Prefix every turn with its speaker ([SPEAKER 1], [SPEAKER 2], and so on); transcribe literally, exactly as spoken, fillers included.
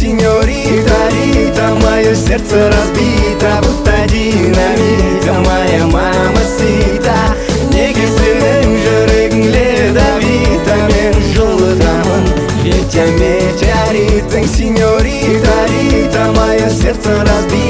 [SPEAKER 1] сеньорита, Рита. Мое сердце разбито, будто динамита. Моя мамасита, негізінің жүрегің ледовита. Мен жылытамын, Ветя метеоритың, сеньорита, Рита. Мое сердце разбито.